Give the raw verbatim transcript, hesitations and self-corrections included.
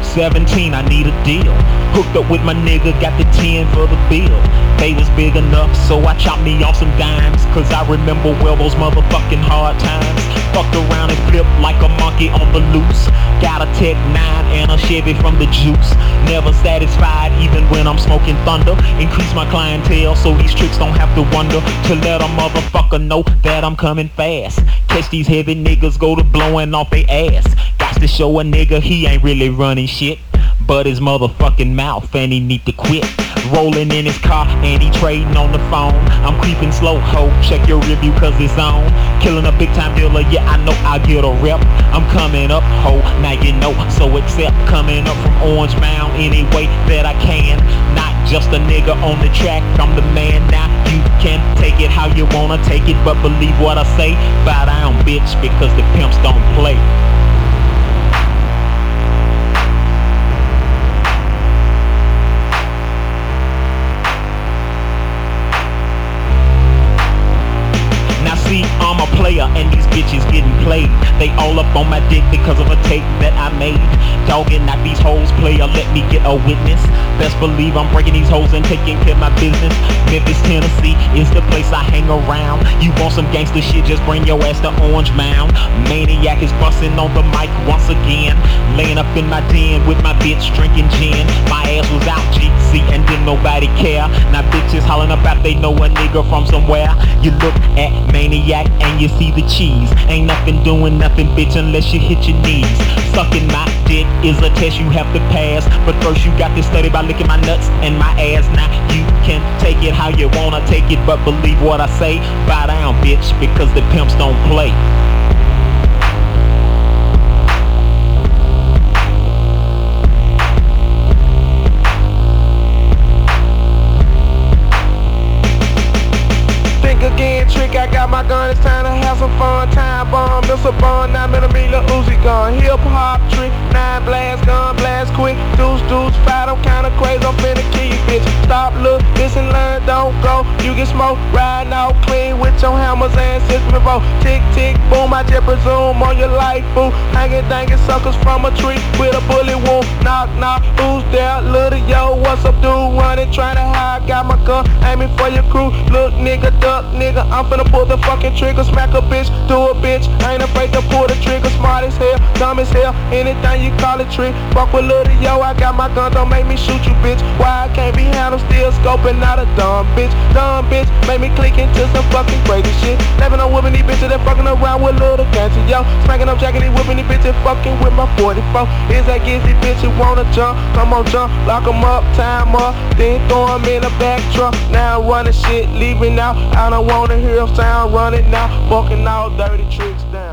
seventeen, I need a deal. Hooked up with my nigga, got the ten for the bill. They was big enough, so I chopped me off some dimes, cause I remember well those motherfucking hard times. Fucked around and flipped like a monkey on the loose. Got a Tech nine and a Chevy from the juice. Never satisfied even when I'm smoking thunder. Increase my clientele so these tricks don't have to wonder. To let a motherfucker know that I'm coming fast. Catch these heavy niggas go to blowing off they ass. Got to show a nigga he ain't really running shit but his motherfucking mouth, and he need to quit. Rolling in his car and he trading on the phone. I'm creeping slow, ho, check your review cause it's on. Killing a big time dealer, yeah I know I get a rep. I'm coming up, ho, now you know, so accept. Coming up from Orange Mound any way that I can. Not just a nigga on the track, I'm the man. Now you can take it how you wanna take it, but believe what I say. Bow down bitch, because the pimps don't play. See, I'm a player and these bitches getting played. They all up on my dick because of a tape that I made. Dogging out these hoes, player, let me get a witness. Best believe I'm breaking these hoes and taking care of my business. Memphis, Tennessee is the place I hang around. You want some gangster shit, just bring your ass to Orange Mound. Maniac is busting on the mic once again. Laying up in my den with my bitch drinking gin. My ass was out G C and didn't nobody care. Now bitches hollering about they know a nigga from somewhere. You look at Maniac and you see the cheese. Ain't nothing doing nothing, bitch, unless you hit your knees. Sucking my dick is a test you have to pass, but first you got to study by licking my nuts and my ass. Now you can take it how you wanna take it, but believe what I say. Bow down bitch, because the pimps don't play. Again, trick, I got my gun, it's time to have some fun. Time bomb, missile bomb, nine millimeter Uzi gun. Hip hop trick, nine blast gun, blast quick. Deuce, deuce, fight, I'm kinda crazy, I'm finna kill you, bitch. Stop, look, listen, learn, don't go. You get smoked, riding out clean with your hammers and system vote. Tick, tick, boom, I just presume on your life, boo. Hanging, danging suckers from a tree with a bullet wound. Knock, knock, who's there? Little yo, what's up, dude? Running, trying to hide, got my gun, aiming for your crew. Look, nigga, duck. Nigga, I'm finna pull the fucking trigger, smack a bitch, do a bitch. I ain't afraid to pull the trigger, smart as hell, dumb as hell, anything you call it trick. Fuck with little yo, I got my gun, don't make me shoot you, bitch. Why I can't be handled, still scoping out a dumb bitch. Dumb bitch, make me click into some fucking crazy shit. Never know whooping these bitches that fucking around with little cancer, yo. Smacking up, jacking these whooping these bitches, fucking with my forty-four. Is that gizzy bitch who wanna jump? Come on, jump, lock 'em up, time up, then throw 'em in a back truck. Now I'm running shit, leaving out, I don't wanna hear a sound running now, fucking all dirty tricks down.